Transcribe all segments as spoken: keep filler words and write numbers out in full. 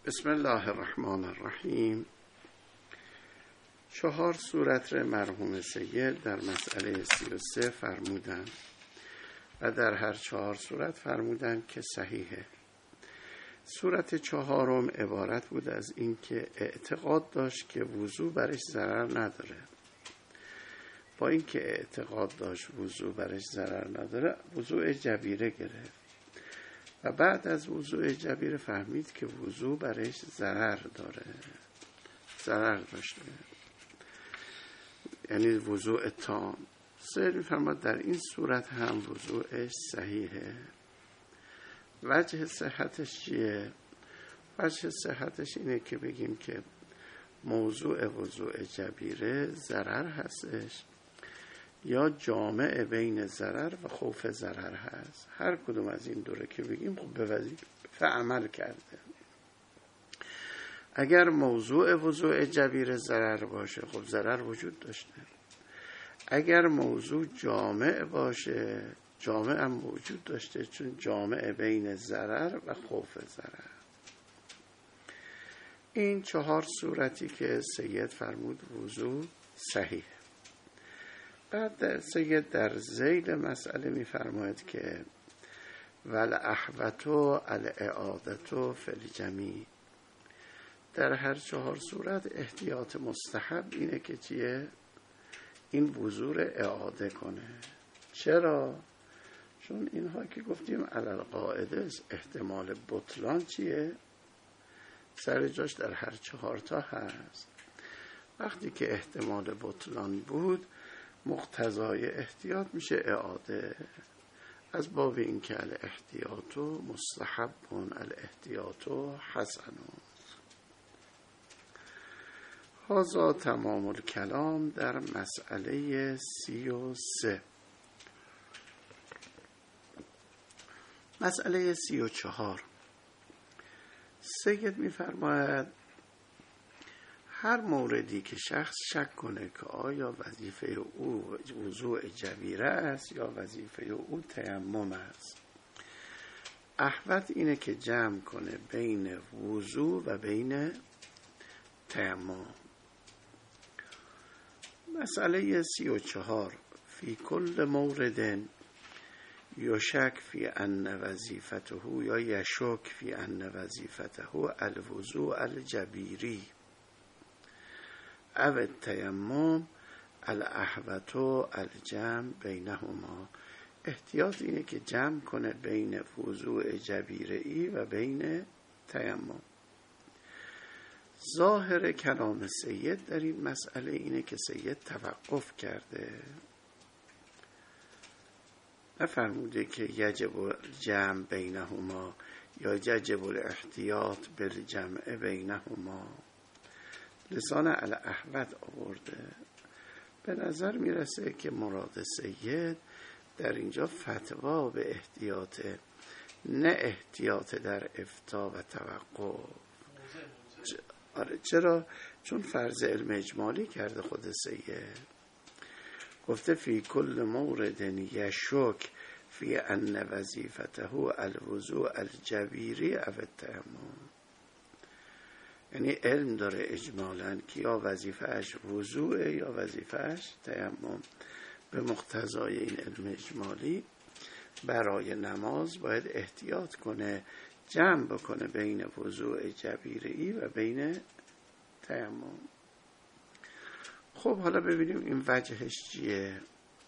بسم الله الرحمن الرحیم. چهار صورت را مرحوم سید در مسئله سی و سه فرمودند و در هر چهار صورت فرمودند که صحیحه. صورت چهارم عبارت بود از این که اعتقاد داشت که وضو برش ضرر نداره. با این که اعتقاد داشت وضو برش ضرر نداره، وضوء جبیره گرفت و بعد از وضوء جبیره فهمید که وضو برش ضرر داره، ضرر داشته، یعنی وضوء تام. سید می‌فرماد در این صورت هم وضوءش صحیحه. وجه صحتش چیه؟ وجه صحتش اینه که بگیم که موضوع وضوء جبیره ضرر هستش یا جامع بین ضرر و خوف ضرر هست. هر کدوم از این دوره که بگیم خب به وظیفه عمل کرده. اگر موضوع وضوء جبیره ضرر باشه خب ضرر وجود داشته. اگر موضوع جامع باشه جامع هم وجود داشته، چون جامع بین ضرر و خوف ضرر. این چهار صورتی که سید فرمود وضو صحیح. بعد در سید در ذیل مسئله می فرماید که والاحوطو الاعادتو فی الجمیع. در هر چهار صورت احتیاط مستحب اینه که چیه؟ این وضو رو اعاده کنه. چرا؟ چون اینها که گفتیم علل قاعده احتمال بطلان چیه؟ سر جاش در هر چهار تا هست. وقتی که احتمال بطلان بود مقتضای احتیاط میشه اعاده. از باب این که الاحتیاطو مستحبون الاحتیاطو حسنون. هذا تمام الکلام در مسئله سی و سه. مسئله سی و چهار سید می‌فرماید هر موردی که شخص شک کنه که آیا وظیفه او وضوء جبیره است یا وظیفه او تیمم است، احوط اینه که جمع کنه بین وضوء و بین تیمم. مسئله سی و چهار فی کل مورد یشک فی ان وظیفته یا یشک فی ان وظیفته الوضوء الجبیری او التیمم الاحوط الجمع بینهما. احتیاط اینه که جمع کنه بین وضوء جبیره‌ای و بین تیمم. ظاهر کلام سید در این مسئله اینه که سید توقف کرده، نفرموده که یجب الجمع بینهما یا یجب الاحتیاط بالجمع بینهما. لسان الاحوط آورده. به نظر میرسه که مراد سید در اینجا فتوا به احتیاط، نه احتیاط در افتا و توقف. آره چرا؟ چون فرض علم اجمالی کرده خود سید. گفته فی کل مورد یشک فی ان وظیفته الوضوء الجبیری او التیمم. یعنی علم داره اجمالاً که یا وظیفهش وضوء یا وظیفهش تیمم. به مقتضای این علم اجمالی برای نماز باید احتیاط کنه، جمع بکنه بین وضوء جبیره‌ای و بین تیمم. خب حالا ببینیم این وجهش چیه.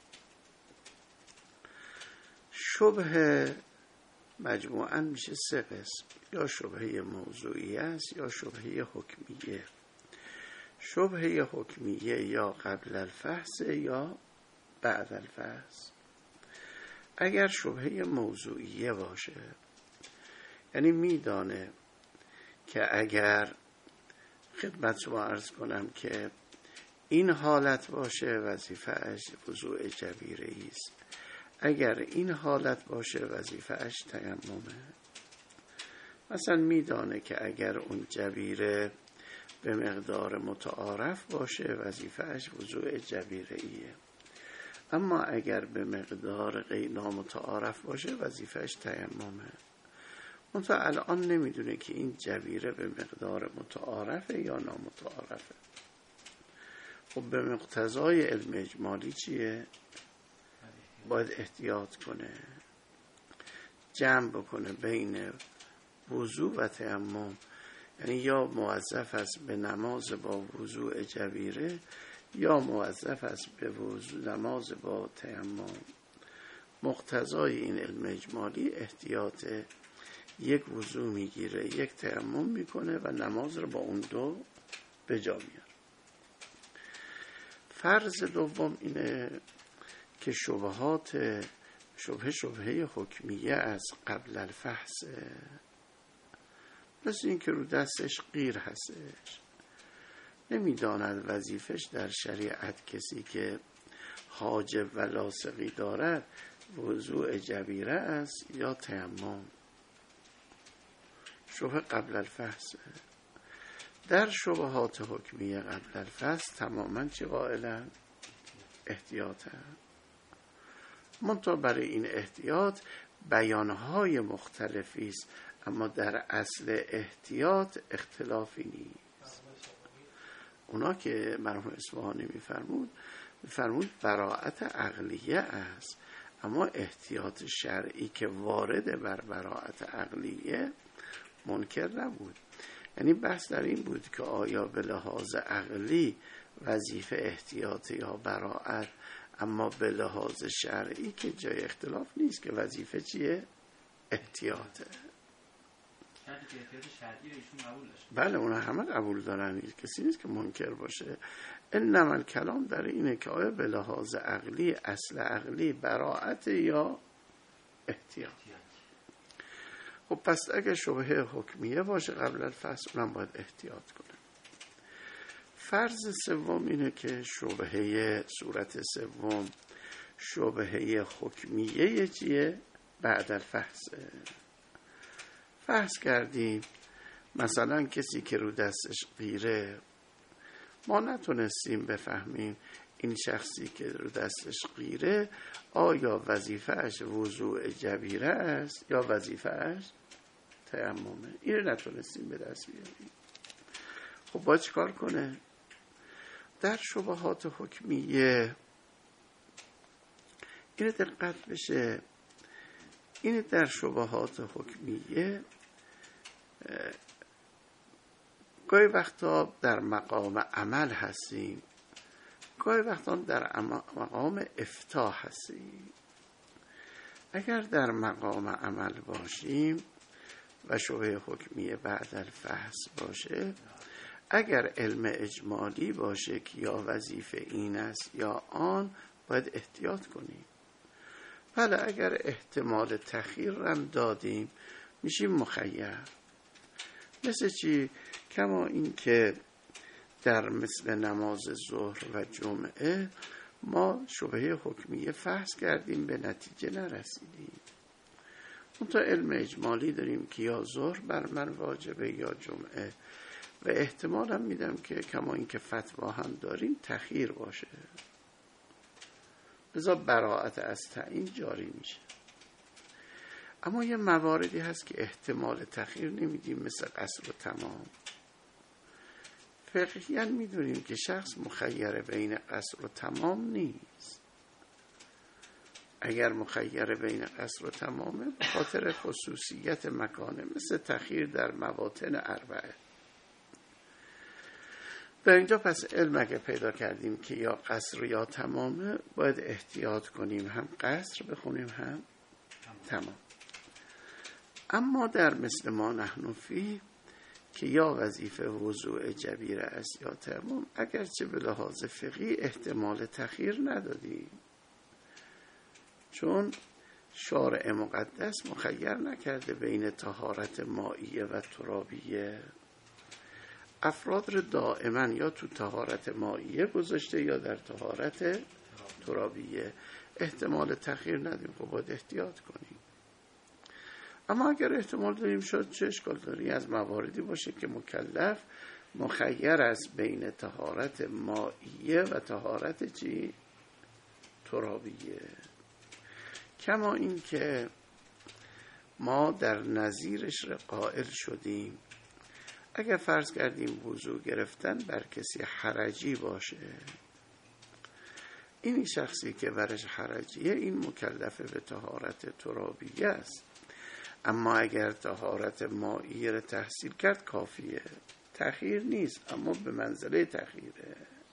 شبهه مجموعاً میشه سه قسم، یا شبهه موضوعی است یا شبهه حکمیه. شبهه حکمیه یا قبل الفحص یا بعد الفحص. اگر شبهه موضوعیه باشه یعنی میدانه که اگر خدمت شما عرض کنم که این حالت باشه وظیفه‌اش وضوء جبیره‌ای است، اگر این حالت باشه وظیفه‌اش تیممه. مثلا میدانه که اگر اون جبیره به مقدار متعارف باشه وظیفه‌اش وضوء جبیره‌ایه، اما اگر به مقدار غیر نامتعارف باشه وظیفه‌اش تیممه. اون تا الان نمیدونه که این جبیره به مقدار متعارفه یا نامتعارفه. خب به مقتضای علم اجمالی چیه؟ باید احتیاط کنه، جمع بکنه بین وضو و تیمم، یعنی یا موظف است به نماز با وضوء جبیره یا موظف است به وضو نماز با تیمم. مقتضای این علم اجمالی احتیاط، یک وضو میگیره یک تیمم میکنه و نماز رو با اون دو به جا میاره. فرض دوم اینه که شبهات شبهه شبهه حکمیه از قبل الفحص، مثل این که رو دستش قیر هستش، نمیداند وظیفش در شریعت کسی که حاجب و لاصقی دارد وضوء جبیره است یا تیمم. شبهه قبل الفحص. در شبهات حکمیه قبل الفحص تماما چی قائلن؟ احتیاطن. منتها برای این احتیاط بیانهای مختلفی است، اما در اصل احتیاط اختلافی نیست. اونا که مرحوم اصفهانی میفرمود میفرمود براءت عقلیه است، اما احتیاط شرعی که وارد بر براءت عقلیه منکر نبود. یعنی بحث در این بود که آیا به لحاظ عقلی وظیفه احتیاط یا براءت، اما به لحاظ شرعی که جای اختلاف نیست که وظیفه چیه؟ احتیاطه. بله اونا همه قبول دارن، کسی نیست که منکر باشه. انما الکلام در اینه که آیا به لحاظ عقلی اصل عقلی براءت یا احتیاط. خب پس اگه شبهه حکمیه باشه قبل الفحص اونم باید احتیاط کنه. فرض سوم اینه که شبهه صورت سوم شبهه حکمیه چیه؟ بعد الفحص. فحص کردیم مثلا کسی که رو دستش قیره، ما نتونستیم بفهمیم این شخصی که رو دستش قیره آیا وظیفهش وضوء جبیره است یا وظیفهش تیممه. این رو نتونستیم به دست بیاریم. خب باید چیکار کنه؟ در شبهات حکمیه این دقت بشه، این در شبهات حکمیه گاهی وقتا در مقام عمل هستیم، گاهی وقتا در مقام افتاح هستیم. اگر در مقام عمل باشیم و شبهه حکمیه بعد الفحص باشه، اگر علم اجمالی باشه که یا وظیفه این است یا آن، باید احتیاط کنیم. بله اگر احتمال تخییر هم دادیم میشیم مخیر. مثل چی؟ کما این که در مثل نماز ظهر و جمعه ما شبهه حکمیه فحص کردیم به نتیجه نرسیدیم. اون تا علم اجمالی داریم که یا ظهر بر من واجبه یا جمعه، و احتمال هم میدم که کما این که فتوا هم داریم تخییر باشه، لذا براءت از تعیین جاری میشه. اما یه مواردی هست که احتمال تخییر نمیدیم، مثل قصر و تمام. فقهیاً میدونیم که شخص مخیر بین قصر و تمام نیست. اگر مخیر بین قصر و تمامه به خاطر خصوصیت مکانه، مثل تخییر در مواطن اربعه. در اینجا پس علم اگه پیدا کردیم که یا قصر یا تمامه، باید احتیاط کنیم، هم قصر بخونیم هم تمام. اما در مثل ما نحن فی که یا وظیفه وضوء جبیره است یا تیمم، اگرچه به لحاظ فقهی احتمال تخییر ندادیم، چون شارع مقدس مخیر نکرده بین طهارت مائیه و ترابیه. افراد رو دائما یا تو طهارت مائیه گذاشته یا در طهارت ترابیه. احتمال تخییر ندیم، خب باید احتیاط کنیم. اما اگر احتمال داریم شد، چه اشکال داری؟ از مواردی باشه که مکلف مخیر است بین طهارت مائیه و طهارت چی؟ ترابیه. کما این که ما در نظیرش قائل شدیم. اگر فرض کردیم وضو گرفتن بر کسی حرجی باشه، این شخصی که برش حرجیه این مکلف به طهارت ترابیه است. اما اگر طهارت مائیه را تحصیل کرد کافیه، تأخیر نیست اما به منزله تأخیره.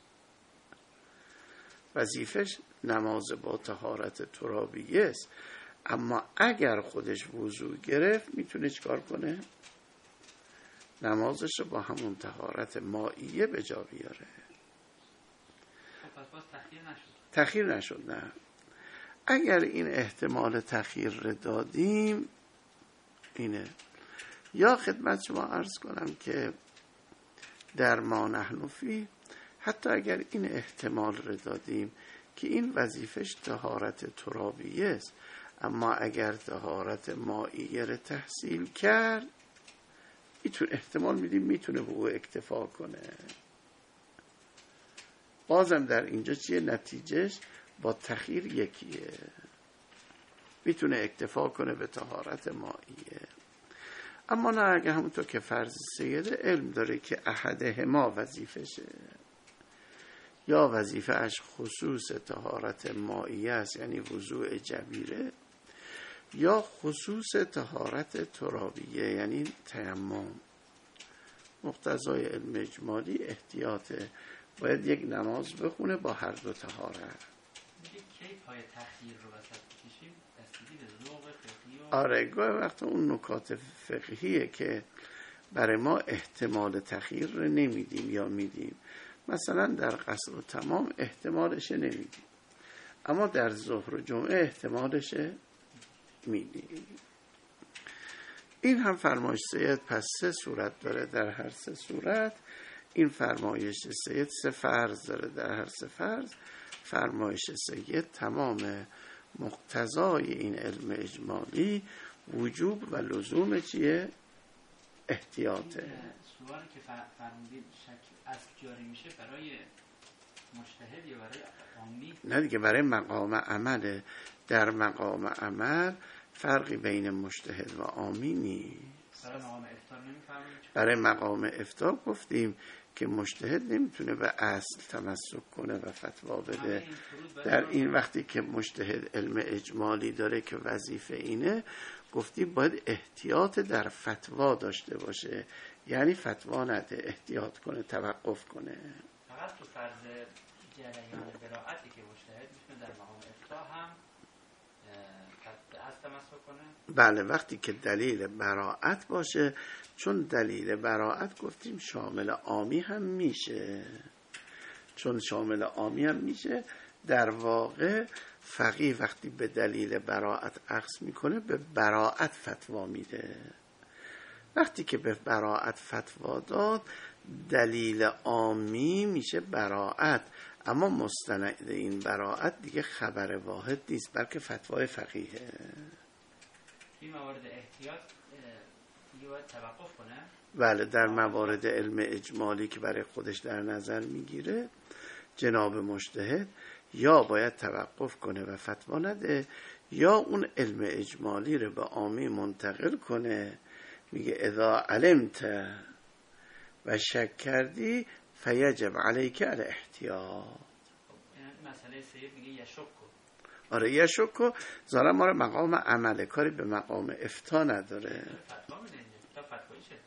وظیفش نماز با طهارت ترابیه است، اما اگر خودش وضو گرفت میتونه چکار کنه؟ نمازش رو با همون طهارت مائیه به جا بیاره. پس باز تأخیر نشد. تأخیر نشد. نه، اگر این احتمال تأخیر رو دادیم اینه، یا خدمت شما عرض کنم که در ما نحن فیه، حتی اگر این احتمال رو دادیم که این وظیفش طهارت ترابیه است، اما اگر طهارت مائیه رو تحصیل کرد میتونه، احتمال میدیم میتونه به او اکتفا کنه. بازم در اینجا چیه؟ نتیجهش با تأخیر یکیه، میتونه اکتفا کنه به طهارت مائیه. اما نه، اگه همونطور که فرض سیده علم داره که احدهما وظیفشه، یا وظیفه اش خصوص طهارت مائیه است یعنی وضوء جبیره، یا خصوص طهارت ترابیه یعنی تیمم. مقتضای علم اجمالی احتیاطه، باید یک نماز بخونه با هر دو طهارت. میگه کی پای تأخیر رو وسط بکشیم؟ دستگی به ذوق فقهی و آره، گاهی وقت اون نکات فقهیه که برای ما احتمال تأخیر رو نمیدیم یا میدیم. مثلا در قصر و تمام احتمالش نمیدیم، اما در ظهر و جمعه احتمالش میدیم. این هم فرمایش سید پس سه صورت داره. در هر سه صورت این فرمایش سید سه فرض داره. در هر سه فرض فرمایش سید تمام مقتضای این علم اجمالی وجوب و لزوم چیه؟ احتیاطه. سوالی که فرمودید شک اصل جاری میشه برای مجتهد یا برای عامی؟ نه دیگه، برای مقام عمله. در مقام عمل فرقی بین مجتهد و عامی نیست. برای مقام افطار نمیفرمایید؟ برای مقام افتار گفتیم که مجتهد نمیتونه به اصل تمسک کنه و فتوا بده. در این وقتی که مجتهد علم اجمالی داره که وظیفه اینه، گفتیم باید احتیاط در فتوا داشته باشه، یعنی فتوا نده، احتیاط کنه، توقف کنه. فقط تو فرض جریان براعتی که مجتهد میتونه در مقام افطار هم به اصل تمسک کنه؟ بله، وقتی که دلیل براعت باشه، چون دلیل براعت گفتیم شامل عامی هم میشه، چون شامل عامی هم میشه، در واقع فقیه وقتی به دلیل براعت اخذ میکنه به براعت فتوا میده. وقتی که به براعت فتوا داد دلیل عامی میشه براعت، اما مستند این براعت دیگه خبر واحد نیست بلکه فتوای فقیهه. این موارد احتیاط دیگه باید توقف کنه؟ بله، در موارد علم اجمالی که برای خودش در نظر میگیره جناب مجتهد یا باید توقف کنه و فتوا نده، یا اون علم اجمالی رو به عامی منتقل کنه. میگه اذا علمت و شک کردی فیجب علیک الاحتیاط. این مسئله سید میگه یشکو. آره یشکو، ظاهرا ما رو مقام عمله، کاری به مقام افتا نداره. فتوا میده اینجا، فتوایشه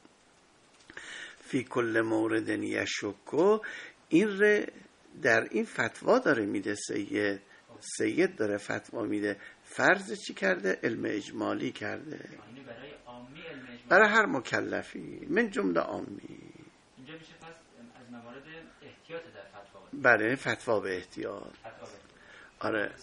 فی کل مورد یشکو، این ر در این فتوا داره میده سید. سید داره فتوا میده. فرض چی کرده؟ علم اجمالی کرده. یعنی برای عامی علم اجمالی، برای هر مکلفی من جمله عامی. اینجا میشه پس از موارد احتیاط در فتوا بود. بله، فتوا به احتیاط. فتوا به آره. اما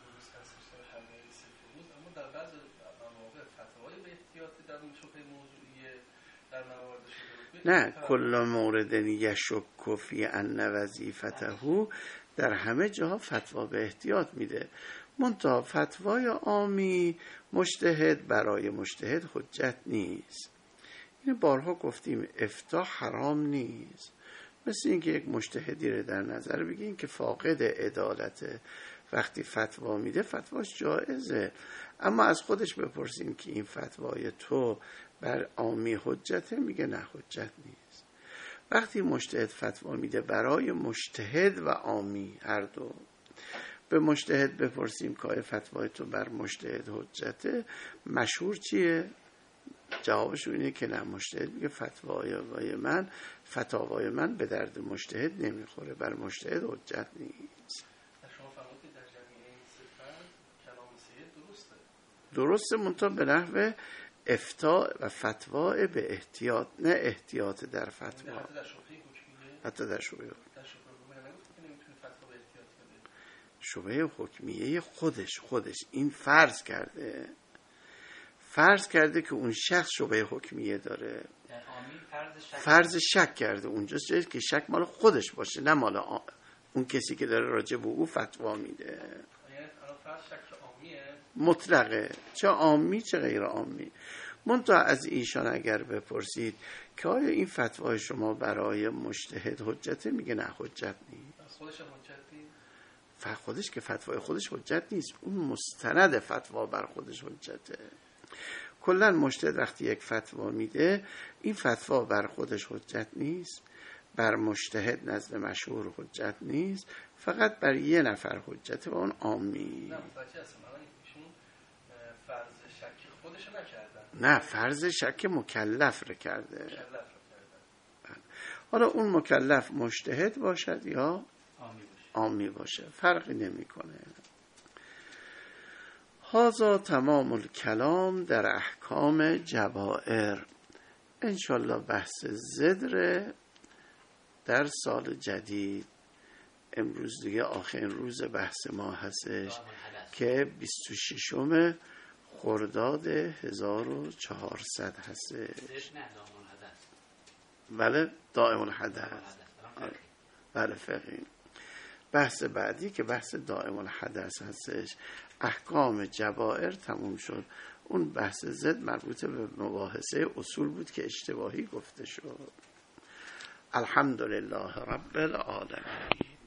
در بعض مواقع فتوای به احتیاط در اون شبهه موضوعیه در موارد شبهه نه، کل مورد یشک فی ان وظیفته، در همه جا فتوا به احتیاط میده. منتها فتوای عامی مجتهد برای مجتهد حجت نیست. این بارها گفتیم افتاء حرام نیست. مثل اینکه یک مجتهدی رو در نظر بگیریم که فاقد عدالت، وقتی فتوا میده فتواش جایزه، اما از خودش بپرسیم که این فتوای تو بر عامی حجته، میگه نه حجت نیست. وقتی مجتهد فتوا میده برای مجتهد و عامی هر دو، به مجتهد بپرسیم که آیا فتوای تو بر مجتهد حجته، مشهور چیه؟ جوابشون اینه که نه، مجتهد میگه فتوای من فتاوای من به درد مجتهد نمیخوره، بر مجتهد حجت نیست. شما فرمودید که در جمعیه این صفت کلام سید درسته درسته، منتها به نحو افتاء و فتوا به احتیاط، نه احتیاط در فتوا. حتی در شبهه حکمیه حتی در شبهه در شبهه حکمیه نگفت که نمیتونه فتوا به احتیاط بده. شبهه حکمیه خودش خودش این فرض کرده فرض کرده که اون شخص شبهه حکمیه داره، فرض شک, فرض شک کرده اونجاست جایی که شک مال خودش باشه، نه مال آ... اون کسی که داره راجع به او فتوا میده. یعنی الان فرض شک عامیه، مطلقه، چه عامی چه غیر عامی. منتها از ایشان اگر بپرسید که آیا این فتوای شما برای مجتهد حجته، میگه نه حجت نیست. از خودش حجت نیست. ف خودش که فتوای خودش حجت نیست، اون مستند فتوا بر خودش حجته. کلا مجتهد وقتی یک فتوا میده، این فتوا بر خودش حجت نیست، بر مجتهد نزد مشهور حجت نیست، فقط بر یه نفر حجته و اون عامی. نه متوجه هستم، الان ایشون فرض شک خودش نکردن، نه فرض شک مکلف رو کرده. مکلف رو کردن. حالا اون مکلف مجتهد باشد یا عامی باشه. عامی باشه، فرقی نمیکنه. هذا تمام الکلام در احکام جبائر. انشالله بحث زدر در سال جدید، امروز دیگه آخرین روز بحث ما هستش که بیست و ششم خرداد هزار و چهارصد هستش. بله دائم الحدث. بله فقهی. بحث بعدی که بحث دائم الحدث هستش، احکام جبائر تموم شد. اون بحث زد مربوط به مباحثه اصول بود که اشتباهی گفته شد. الحمدلله رب العالمین.